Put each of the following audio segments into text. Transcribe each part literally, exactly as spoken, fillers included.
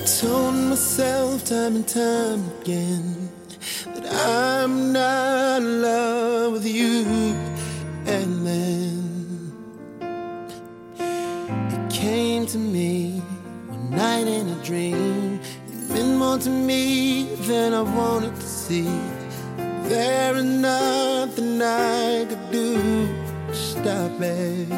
Told myself time and time again that I'm not in love with you. And then it came to me one night in a dream. You meant more to me than I wanted to see. There is nothing I could do to stop it.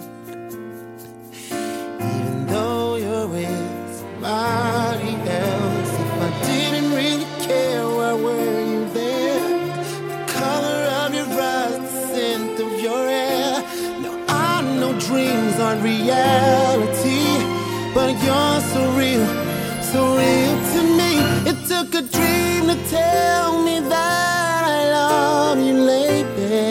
Even though you're with somebody else, if I didn't really care, why were you there? The color of your eyes, the scent of your hair. Now I know dreams aren't reality, but you're so real, so real to me. It took a dream to tell me that I love you, lady.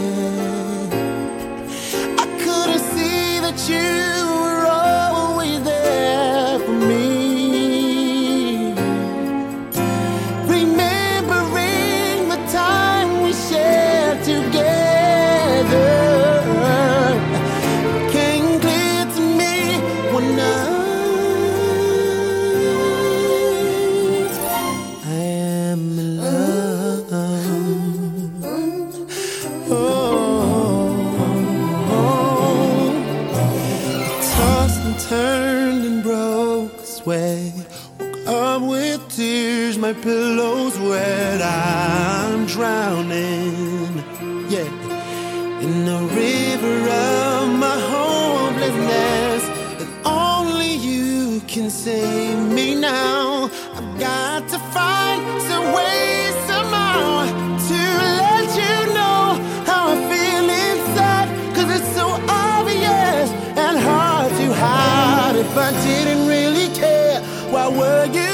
I couldn't see that you were always there for me. Remembering the time we shared together came clear to me one night. I am in love. Oh, tossed and turned and broke a sweat. Woke up with tears, my pillow's wet. I'm drowning, yeah, in the river of my hopelessness. And only you can save me now. I've got to find some way somehow to let you know how I feel inside, 'cause it's so obvious and hard to hide. If I didn't really care, why were you